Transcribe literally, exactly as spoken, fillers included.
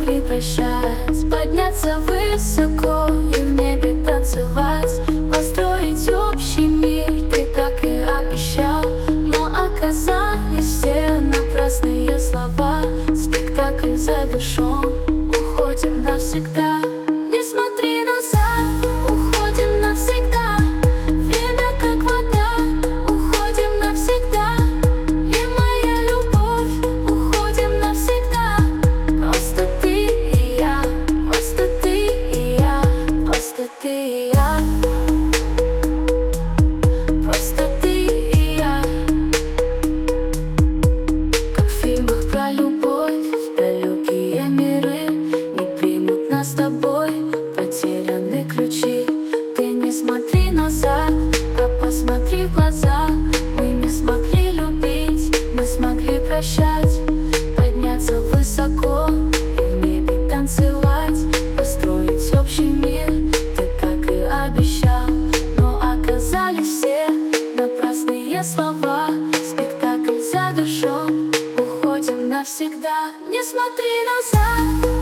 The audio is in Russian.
смогли прощать, подняться высоко и в небе танцевать, построить общий мир, ты так и обещал. Но оказались все напрасные слова, спектакль завершен, уходим навсегда. Не смотри назад, уходим навсегда. Время как вода, уходим навсегда. И моя любовь, уходим навсегда. Просто ты и я, просто ты и я, просто ты и я. Просто ты и я. Как в фильмах про любовь, далекие миры не примут нас с тобой, потеряны ключи. Ты не смотри назад, а посмотри в глаза. Мы не смогли любить, мы смогли прощать, подняться высоко и в небе танцевать, построить общий мир, ты так и обещал. Но оказались все напрасные слова, спектакль завершен, уходим навсегда. Не смотри назад.